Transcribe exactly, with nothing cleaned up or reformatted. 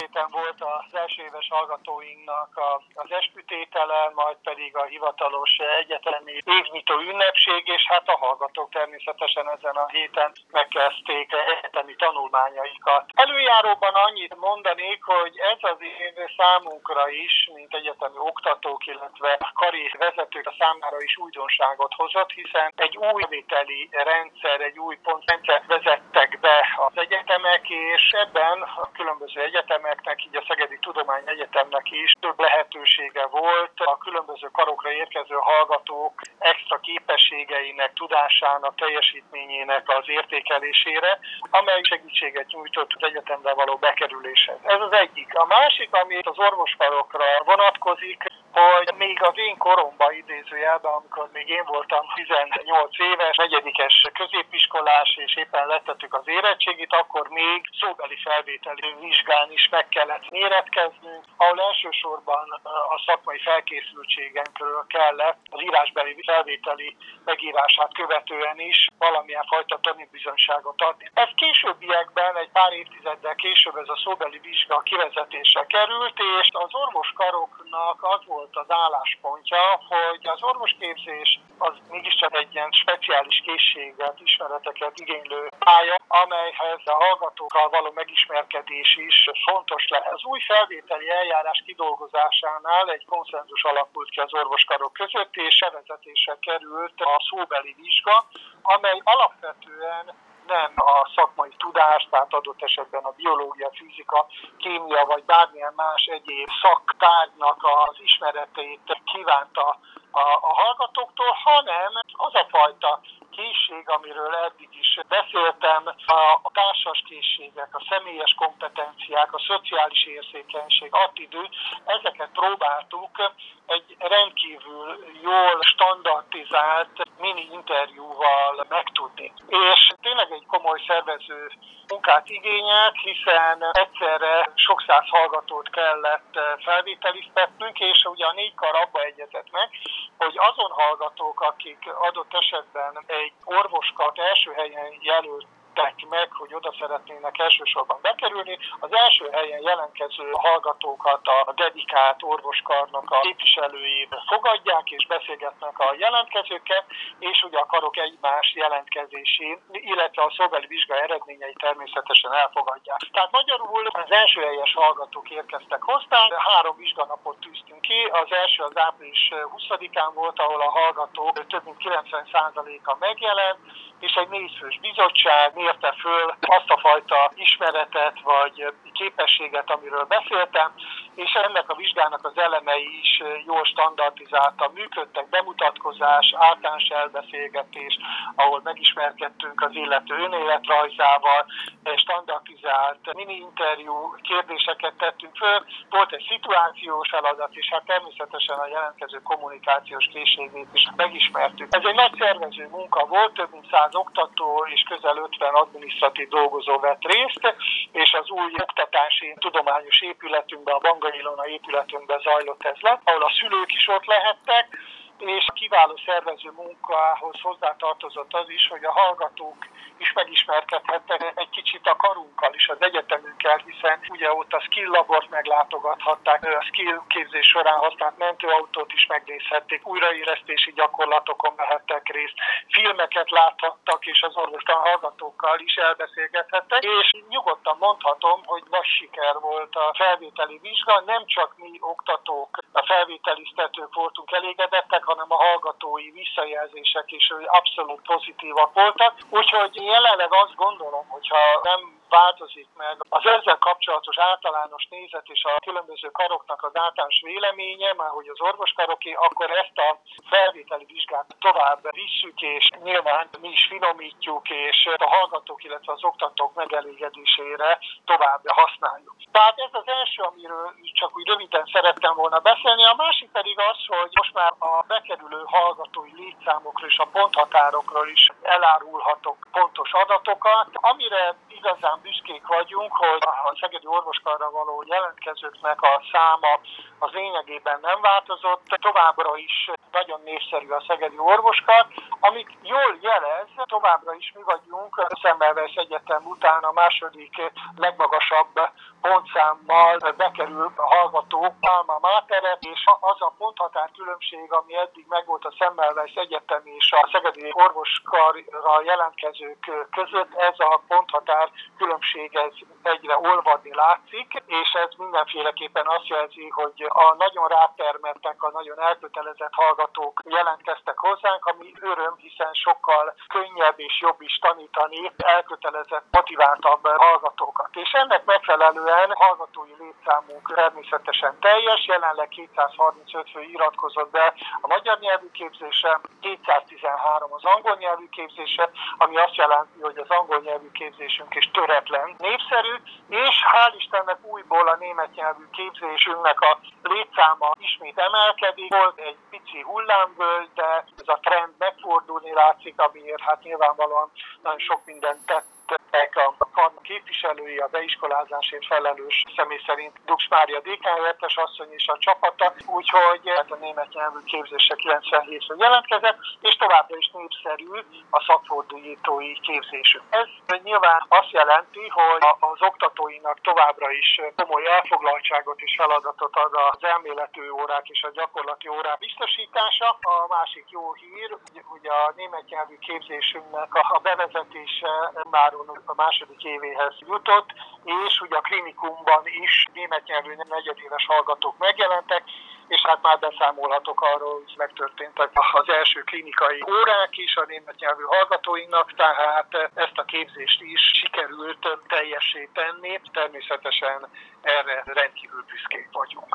héten volt az első éves hallgatóinknak az eskütétele, majd pedig a hivatalos egyetemi évnyitó ünnepség, és hát a hallgatók természetesen ezen a héten megkezdték egyetemi tanulmányaikat. Előjáróban annyit mondanék, hogy ez az év számunkra is, mint egyetemi oktatók, illetve kari vezetők a számára is újdonságot hozott, hiszen egy új vételi rendszer, egy új pontrendszert vezettek be az egyetemek, és ebben a különböző egyetemeknek, így a Szegedi Tudományegyetemnek is több lehetősége volt a különböző karokra érkező hallgatók extra képességeinek, tudásának, teljesítményének az értékelésére, amely segítséget nyújtott az egyetemre való bekerüléshez. Ez az egyik. A másik, ami az orvoskarokra vonatkozik, hogy még az én koromban idézőjelben, amikor még én voltam tizennyolc éves, negyedikes középiskolás, és éppen lettettük az érettségit, akkor még szóbeli felvételi vizsgán is meg kellett méretkeznünk, ahol elsősorban a szakmai felkészültségünkről kellett az írásbeli felvételi megírását követően is valamilyen fajta tanúbizonyságot adni. Ez későbbiekben, egy pár évtizeddel később ez a szóbeli vizsga kivezetésre került, és az orvoskaroknak az volt az álláspontja, hogy az orvosképzés az mégiscsak egy ilyen speciális készséget, ismereteket igénylő pálya, amelyhez a hallgatókkal való megismerkedés is fontos lehet. Az új felvételi eljárás kidolgozásánál egy konszenzus alakult ki az orvoskarok között, és bevezetésre került a szóbeli vizsga, amely alapvetően nem a szakmai tudás, tehát adott esetben a biológia, fizika, kémia vagy bármilyen más egyéb szaktárgynak az ismereteit kívánta a, a hallgatóktól, hanem az a fajta készség, amiről eddig is beszéltem, a társas készségek, a személyes kompetenciák, a szociális érzékenység, attitűd, ezeket próbáltuk egy rendkívül jól standardizált mini interjúval megtudni. És tényleg egy komoly szervező munkát igényelt, hiszen egyszerre sok száz hallgatót kellett felvételiztetnünk, és ugye a négy kar abba egyezett meg, hogy azon hallgatók, akik adott esetben egy orvoskart első helyen jelölt meg, hogy oda szeretnének elsősorban bekerülni. Az első helyen jelentkező hallgatókat a dedikált orvoskarnak a képviselői fogadják és beszélgetnek a jelentkezőkkel, és ugye a karok egymás jelentkezésén, illetve a szóbeli vizsga eredményei természetesen elfogadják. Tehát magyarul az első helyes hallgatók érkeztek hozzánk, három vizsganapot tűztünk ki, az első az április huszadikán volt, ahol a hallgatók több mint kilencven százaléka megjelent, és egy négyfős bizottság mérte föl azt a fajta ismeretet vagy képességet, amiről beszéltem, és ennek a vizsgának az elemei is jól standardizáltan működtek, bemutatkozás, általános elbeszélgetés, ahol megismerkedtünk az illető önéletrajzával, standardizált mini-interjú kérdéseket tettünk föl, volt egy szituációs feladat, és hát természetesen a jelentkező kommunikációs készségét is megismertük. Ez egy nagy szervező munka volt, több mint száz oktató és közel ötven adminisztratív dolgozó vett részt, és az új oktatási tudományos épületünkben, a Banga Ilona épületünkben zajlott ez le, ahol a szülők is ott lehettek, és a kiváló szervező munkához hozzátartozott az is, hogy a hallgatók is megismerkedhettek egy kicsit a karunkkal is, az egyetemünkkel, hiszen ugye ott a skill labort meglátogathatták, a skill képzés során használt mentőautót is megnézhették, újraélesztési gyakorlatokon vehettek részt, filmeket láthattak, és az orvostan hallgatókkal is elbeszélgethettek, és nyugodtan mondhatom, hogy nagy siker volt a felvételi vizsga, nem csak mi oktatók, a felvételiztetők voltunk elégedettek, hanem a hallgatói visszajelzések is abszolút pozitívak voltak. Úgyhogy jelenleg azt gondolom, hogyha nem változik meg az ezzel kapcsolatos általános nézet és a különböző karoknak az általános véleménye, már hogy az orvoskaroké, akkor ezt a felvételi vizsgát tovább visszük, és nyilván mi is finomítjuk, és a hallgatók, illetve az oktatók megelégedésére tovább használjuk. Tehát ez az első, amiről csak úgy röviden szerettem volna beszélni. A másik pedig az, hogy most már a bekerülő hallgatói létszámokról és a ponthatárokról is elárulhatok pontos adatokat, amire igazán büszkék vagyunk, hogy a Szegedi Orvoskarra való jelentkezőknek a száma az lényegében nem változott. Továbbra is nagyon népszerű a Szegedi Orvoskar, amit jól jelez, továbbra is mi vagyunk Szemmelweis Egyetem után a második legmagasabb pontszámmal bekerül a hallgató alma matere, és az a ponthatár különbség, ami eddig megvolt a Semmelweis Egyetem és a Szegedi Orvoskarra jelentkezők között, ez a ponthatár különbség ez egyre olvadni látszik, és ez mindenféleképpen azt jelzi, hogy a nagyon rátermettek, a nagyon elkötelezett hallgatók jelentkeztek hozzánk, ami öröm, hiszen sokkal könnyebb és jobb is tanítani elkötelezett, motiváltabb hallgatókat. És ennek megfelelően hallgatói létszámunk természetesen teljes, jelenleg kétszázharmincöt fő iratkozott be a magyar nyelvű képzésre, kétszáztizenhárom az angol nyelvű képzésre, ami azt jelenti, hogy az angol nyelvű képzésünk is töretlen, népszerű, és hál' Istennek újból a német nyelvű képzésünknek a létszáma ismét emelkedik. Volt egy pici hullámvölgy, de ez a trend megfordulni látszik, amiért hát nyilvánvalóan nagyon sok mindent tett a kar képviselői, a beiskolázásért felelős személy szerint Dux Mária dékánhelyettes asszony és a csapata, úgyhogy a német nyelvű képzésre kilencvenhétre jelentkezett, és továbbra is népszerű a szakfordítói képzésünk. Ez nyilván azt jelenti, hogy az oktatóinak továbbra is komoly elfoglaltságot és feladatot ad az elméletű órák és a gyakorlati órák biztosítása. A másik jó hír, hogy a német nyelvű képzésünknek a bevezetése már a második évéhez jutott, és ugye a klinikumban is német nyelvű negyedéves hallgatók megjelentek, és hát már beszámolhatok arról, hogy megtörténtek az első klinikai órák is a német nyelvű hallgatóinknak, tehát ezt a képzést is sikerült teljessé tenni, természetesen erre rendkívül büszkék vagyunk.